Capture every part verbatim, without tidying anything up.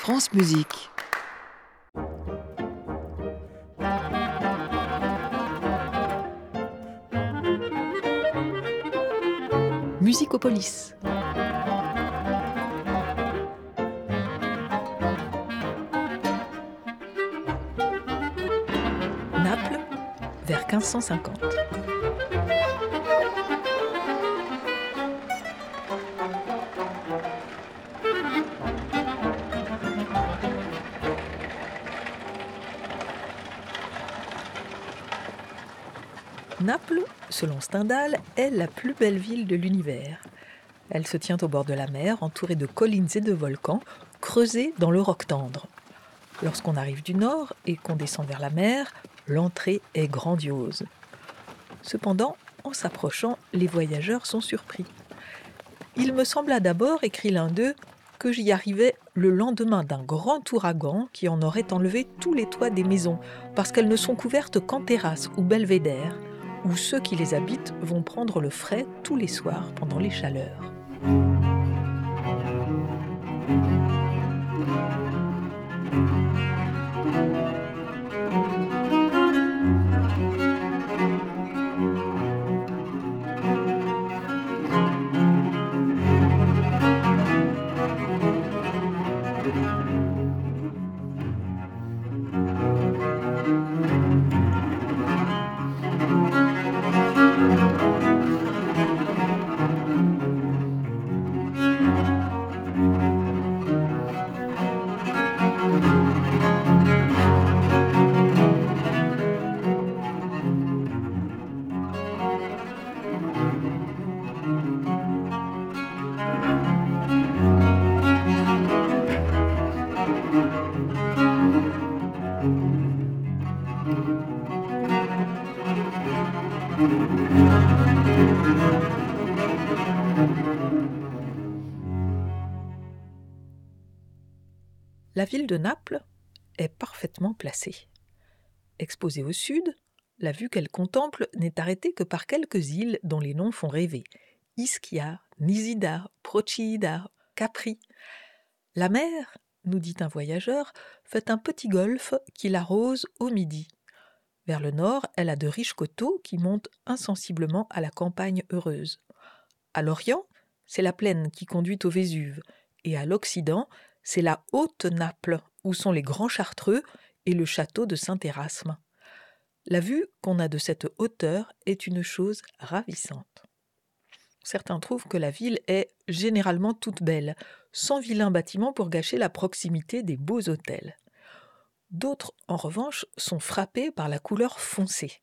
France Musique. Musicopolis. Naples, vers quinze cent cinquante. Naples, selon Stendhal, est la plus belle ville de l'univers. Elle se tient au bord de la mer, entourée de collines et de volcans, creusés dans le roc tendre. Lorsqu'on arrive du nord et qu'on descend vers la mer, l'entrée est grandiose. Cependant, en s'approchant, les voyageurs sont surpris. Il me sembla d'abord, écrit l'un d'eux, que j'y arrivais le lendemain d'un grand ouragan qui en aurait enlevé tous les toits des maisons, parce qu'elles ne sont couvertes qu'en terrasses ou belvédères, où ceux qui les habitent vont prendre le frais tous les soirs pendant les chaleurs. La ville de Naples est parfaitement placée. Exposée au sud, la vue qu'elle contemple n'est arrêtée que par quelques îles dont les noms font rêver. Ischia, Nisida, Procida, Capri. La mer, nous dit un voyageur, fait un petit golfe qui l'arrose au midi. Vers le nord, elle a de riches coteaux qui montent insensiblement à la campagne heureuse. À l'orient, c'est la plaine qui conduit au Vésuve, et à l'occident, c'est la haute Naples, où sont les grands chartreux et le château de Saint-Érasme. La vue qu'on a de cette hauteur est une chose ravissante. Certains trouvent que la ville est généralement toute belle, sans vilains bâtiments pour gâcher la proximité des beaux hôtels. D'autres, en revanche, sont frappés par la couleur foncée.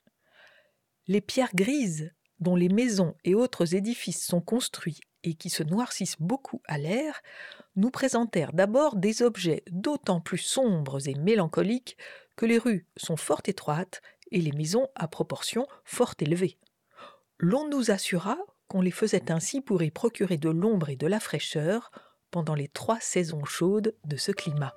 Les pierres grises, dont les maisons et autres édifices sont construits et qui se noircissent beaucoup à l'air, nous présentèrent d'abord des objets d'autant plus sombres et mélancoliques que les rues sont fort étroites et les maisons à proportions fort élevées. L'on nous assura qu'on les faisait ainsi pour y procurer de l'ombre et de la fraîcheur pendant les trois saisons chaudes de ce climat.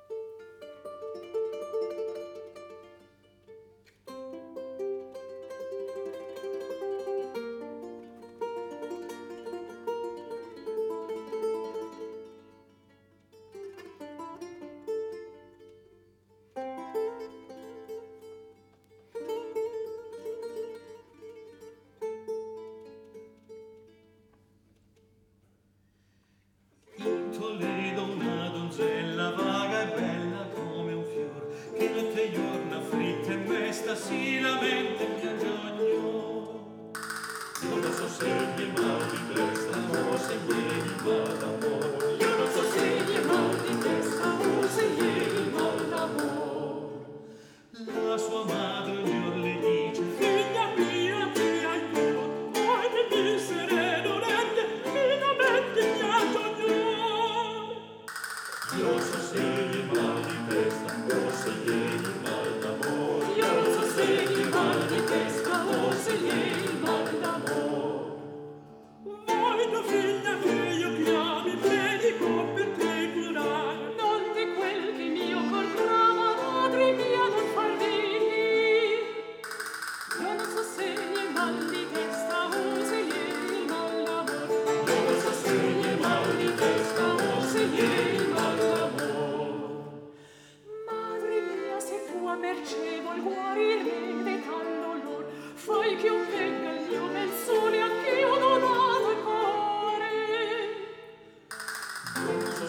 Si lamenta il piagiogno, non lo so se gli è mal di testa o se gli è mal d'amore. Io non so se gli è mal di testa o se gli è mal d'amore. La sua madre ogni le dice: figlia mia, ti aiuto, poi di essere dolente, finamente il piagiogno. Io non so se gli è mal di testa o se gli è mal d'amore. Se gli mal di testa o se gli mal d'amore. Voi tua figlia che io chiami, predico per te curare. Non di quel che mio cor brama, madre mia non far venir. Io non so se gli mal di testa o se gli mal d'amore. Io non so se gli mal di testa o se gli mal d'amore.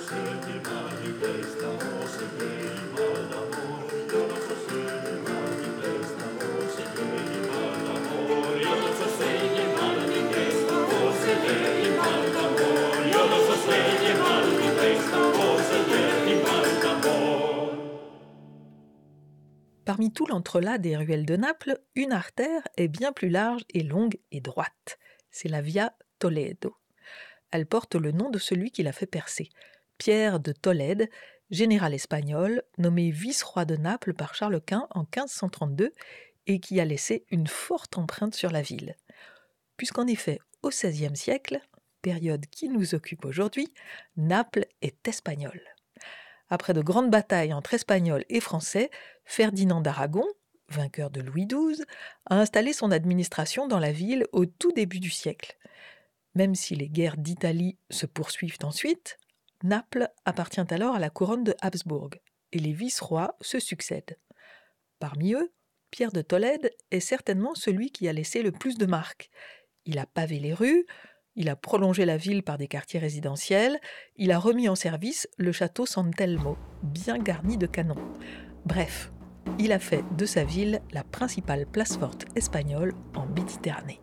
sentir mal di questa voce che gli va d'amore. Io non so se gli va di questa voce che gli va d'amore. Io non so se gli va di questa voce che gli va d'amore. Io non so se gli va di questa voce che gli va d'amore. Parmi tout l'entrelac des ruelles de Naples, une artère est bien plus large et longue et droite. C'est la Via Toledo. Elle porte le nom de celui qui l'a fait percer, Pierre de Tolède, général espagnol, nommé vice-roi de Naples par Charles Quint en quinze cent trente-deux et qui a laissé une forte empreinte sur la ville. Puisqu'en effet, au seizième siècle, période qui nous occupe aujourd'hui, Naples est espagnole. Après de grandes batailles entre Espagnols et Français, Ferdinand d'Aragon, vainqueur de Louis douze, a installé son administration dans la ville au tout début du siècle. Même si les guerres d'Italie se poursuivent ensuite, Naples appartient alors à la couronne de Habsbourg et les vice-rois se succèdent. Parmi eux, Pierre de Tolède est certainement celui qui a laissé le plus de marques. Il a pavé les rues, il a prolongé la ville par des quartiers résidentiels, il a remis en service le château San Telmo, bien garni de canons. Bref, il a fait de sa ville la principale place forte espagnole en Méditerranée.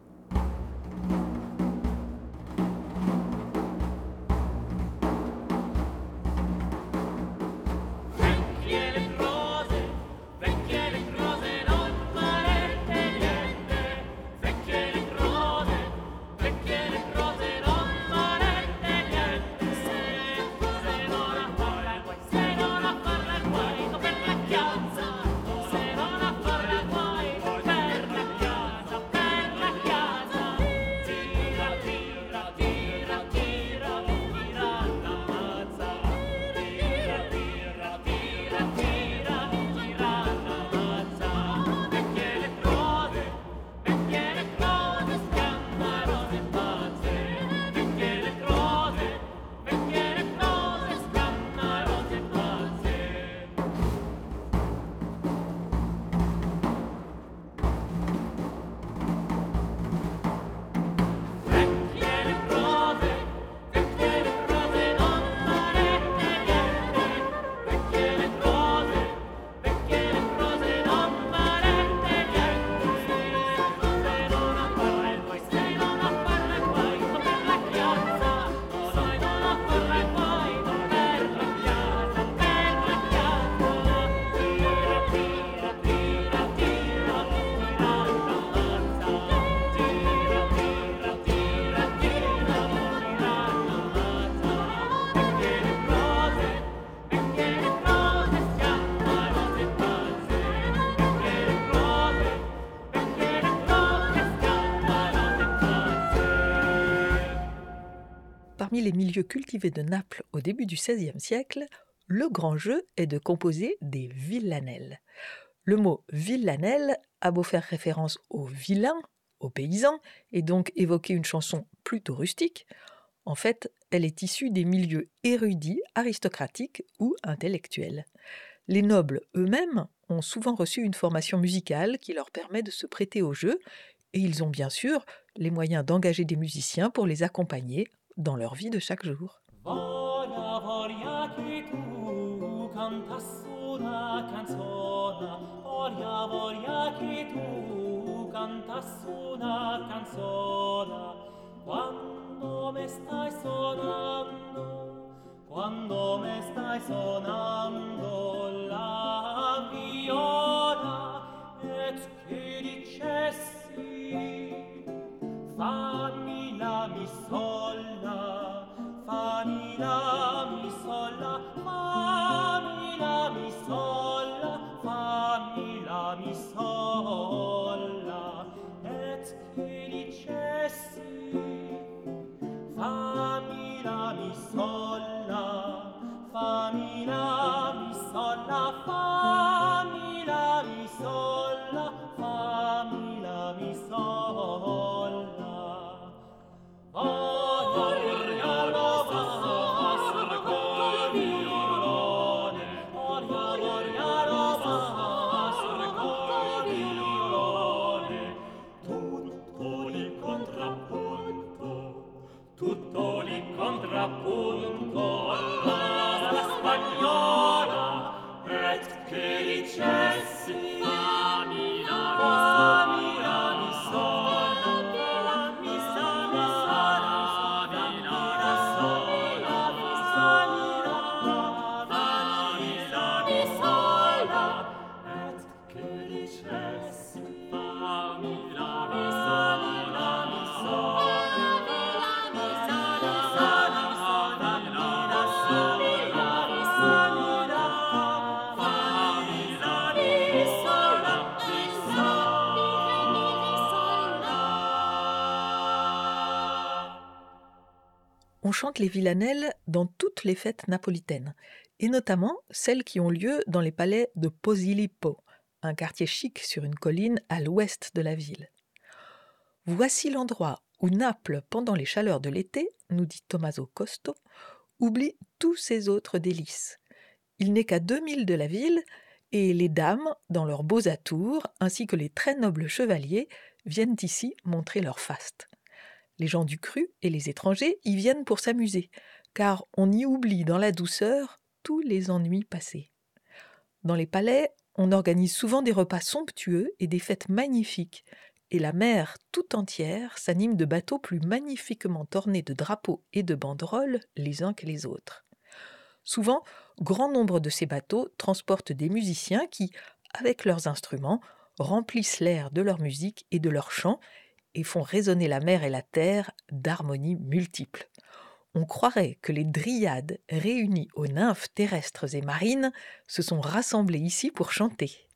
Parmi les milieux cultivés de Naples au début du seizième siècle, le grand jeu est de composer des villanelles. Le mot villanelle a beau faire référence aux villains, aux paysans, et donc évoquer une chanson plutôt rustique, en fait, elle est issue des milieux érudits, aristocratiques ou intellectuels. Les nobles eux-mêmes ont souvent reçu une formation musicale qui leur permet de se prêter au jeu, et ils ont bien sûr les moyens d'engager des musiciens pour les accompagner dans leur vie de chaque jour. Voglia, voglia che tu cantassi una canzone, voglia, voglia che tu cantassi una canzone, quando me stai sonando, quando me stai sonando la viola, et che dicessi, fammi la mi sola, fammi la mi sola, fammi la mi sola, fammi la mi sola, et che dicessi, fammi la mi sola, fammi la mi sola, fammi la mi sola, fammi la mi sola. Tutto lì contrappunto spagnola, et che dicessi fammi la fammi la mi sola, mi sola, fammi la sola, fammi la fammi la mi sola, et che dicessi fammi la mi sola, mi sola, mi sola, fammi la sola, mi sola, fammi la mi sola, mi sola. On chante les villanelles dans toutes les fêtes napolitaines, et notamment celles qui ont lieu dans les palais de Posillipo, un quartier chic sur une colline à l'ouest de la ville. Voici l'endroit où Naples, pendant les chaleurs de l'été, nous dit Tommaso Costo, oublie tous ses autres délices. Il n'est qu'à deux milles de la ville, et les dames, dans leurs beaux atours, ainsi que les très nobles chevaliers, viennent ici montrer leur faste. Les gens du cru et les étrangers y viennent pour s'amuser, car on y oublie dans la douceur tous les ennuis passés. Dans les palais, on organise souvent des repas somptueux et des fêtes magnifiques, et la mer tout entière s'anime de bateaux plus magnifiquement ornés de drapeaux et de banderoles les uns que les autres. Souvent, grand nombre de ces bateaux transportent des musiciens qui, avec leurs instruments, remplissent l'air de leur musique et de leurs chants et font résonner la mer et la terre d'harmonies multiples. On croirait que les dryades, réunies aux nymphes terrestres et marines, se sont rassemblées ici pour chanter.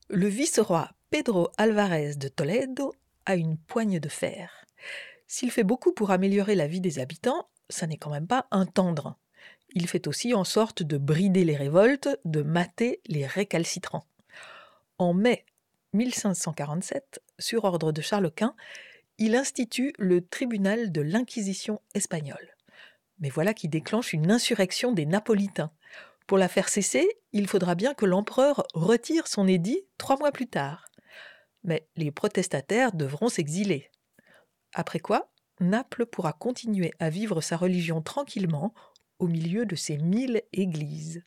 Le vice-roi Pedro Alvarez de Toledo a une poigne de fer. S'il fait beaucoup pour améliorer la vie des habitants, ça n'est quand même pas un tendre. Il fait aussi en sorte de brider les révoltes, de mater les récalcitrants. En mai mille cinq cent quarante-sept, sur ordre de Charles Quint, il institue le tribunal de l'Inquisition espagnole. Mais voilà qui déclenche une insurrection des Napolitains. Pour la faire cesser, il faudra bien que l'empereur retire son édit trois mois plus tard. Mais les protestataires devront s'exiler. Après quoi, Naples pourra continuer à vivre sa religion tranquillement au milieu de ses mille églises.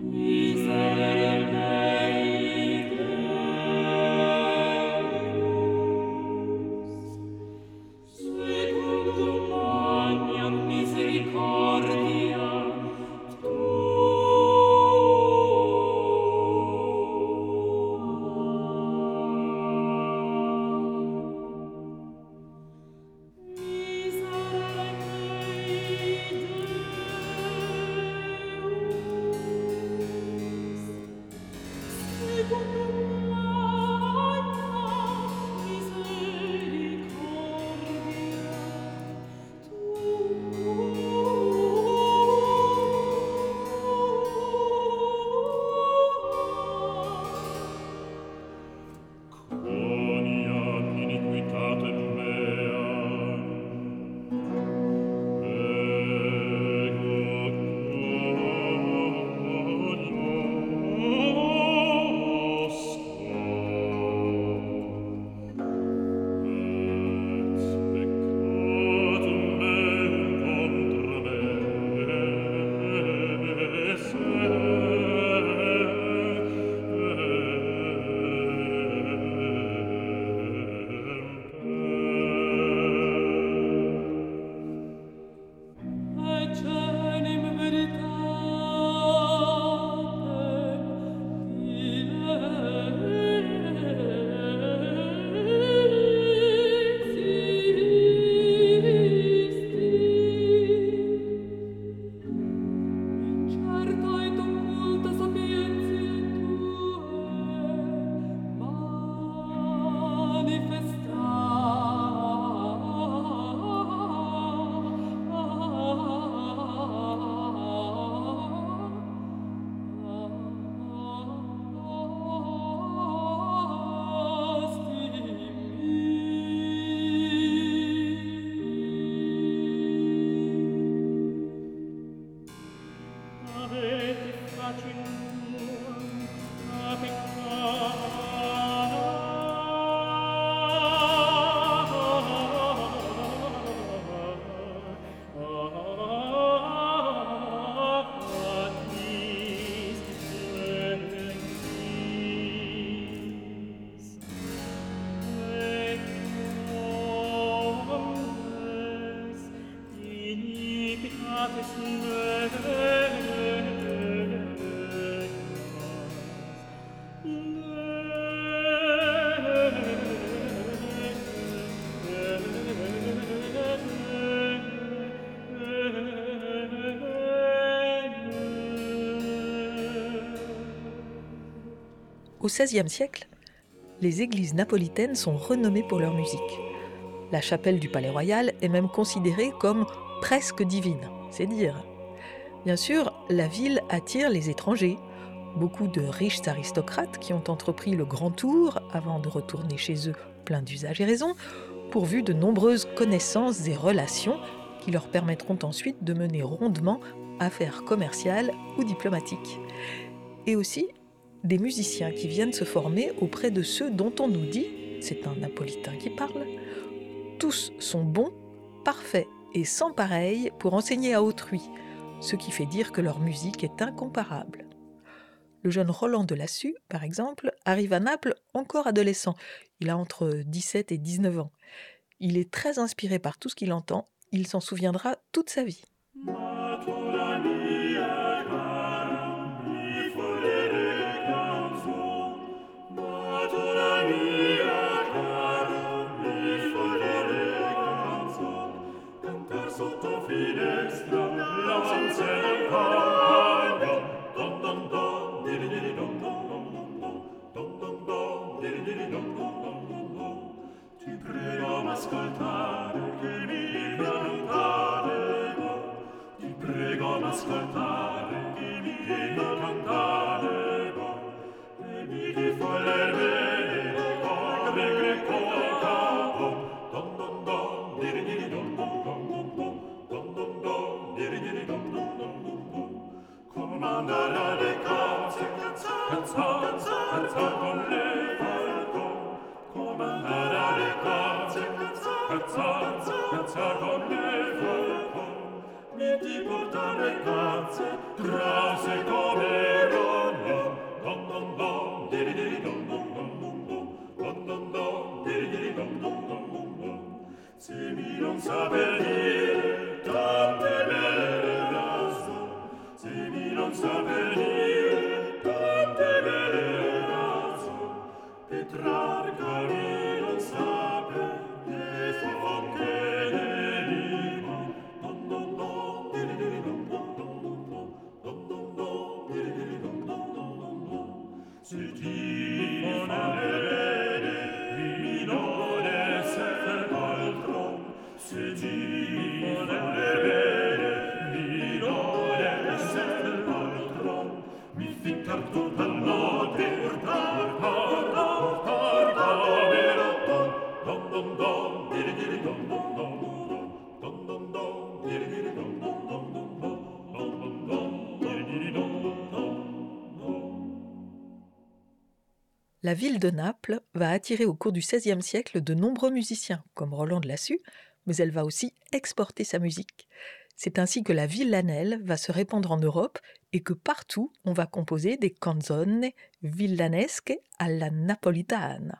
Au seizième siècle, les églises napolitaines sont renommées pour leur musique. La chapelle du Palais Royal est même considérée comme presque divine, c'est dire. Bien sûr, la ville attire les étrangers, beaucoup de riches aristocrates qui ont entrepris le grand tour avant de retourner chez eux plein d'usages et raisons, pourvus de nombreuses connaissances et relations qui leur permettront ensuite de mener rondement affaires commerciales ou diplomatiques. Et aussi des musiciens qui viennent se former auprès de ceux dont on nous dit, c'est un napolitain qui parle, tous sont bons, parfaits et sans pareil pour enseigner à autrui, ce qui fait dire que leur musique est incomparable. Le jeune Roland de Lassus, par exemple, arrive à Naples encore adolescent. Il a entre dix-sept et dix-neuf ans. Il est très inspiré par tout ce qu'il entend. Il s'en souviendra toute sa vie. Ti prego m'ascoltare che mi cantarevo, ti prego m'ascoltare che mi cantarevo, e mi di folle bene come greco capo, don don don, diri diri don don don don don, don don don, diri diri don don don don don, comandare alle cazze, cazza, cazza, cazza, cazza con le falcon, comandare alle cazze, cazza, cazza, cazza con le falcon, mi ti portare cazze, trase come rogno, don don don, diri diri don don don don don, don don don, diri diri don don don don don, se mi non saper dire tante belle ragioni, se mi non saper dire tante belle ragioni, Petrarca mi non saper che fonte deriva, don don don, diri diri don don don don don, don don don, diri diri don don don don don, se ti fare bene, mi non esser altro, se ti fare bene, mi non esser altro, mi ficcar tutta notte, portar, portar, portar, portar, don don don, diri diri don don don don, don don don, diri diri don don don don don, don don don, diri diri don don don don. La ville de Naples va attirer au cours du seizième siècle de nombreux musiciens, comme Roland de Lassus, mais elle va aussi exporter sa musique. C'est ainsi que la villanelle va se répandre en Europe et que partout on va composer des canzone villanesche alla napolitana.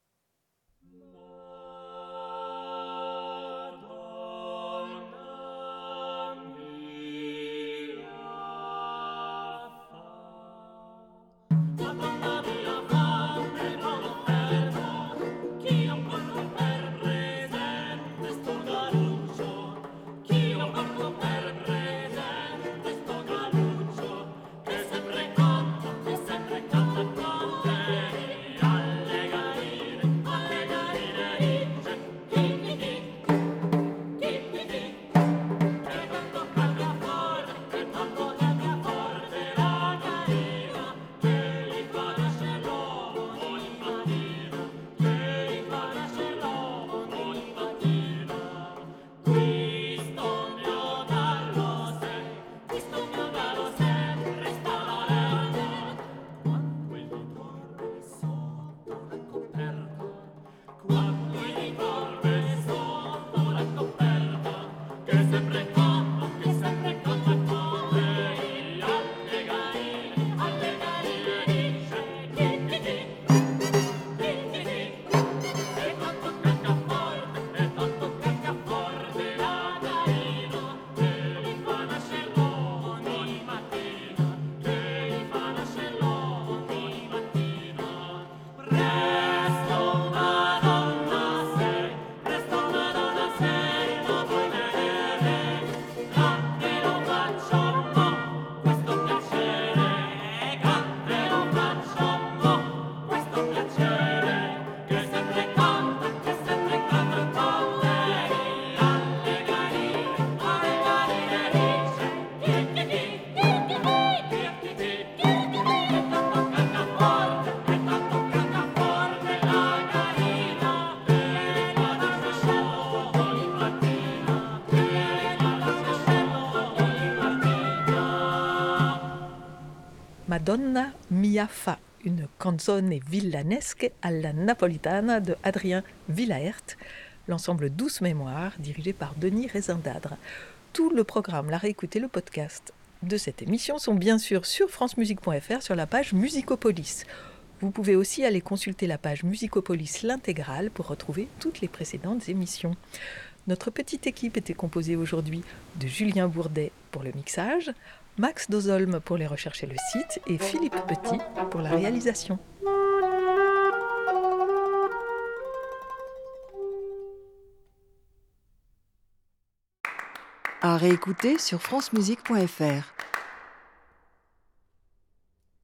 Madonna mia fa, une canzone villanesque alla napolitana de Adrien Villaert, l'ensemble Douce Mémoire dirigé par Denis Rezendadre. Tout le programme, la réécoute et le podcast de cette émission sont bien sûr sur francemusique point f r sur la page Musicopolis. Vous pouvez aussi aller consulter la page Musicopolis l'intégrale pour retrouver toutes les précédentes émissions. Notre petite équipe était composée aujourd'hui de Julien Bourdet pour le mixage, Max Dozolme pour les recherches et le site et Philippe Petit pour la réalisation. À réécouter sur francemusique point f r.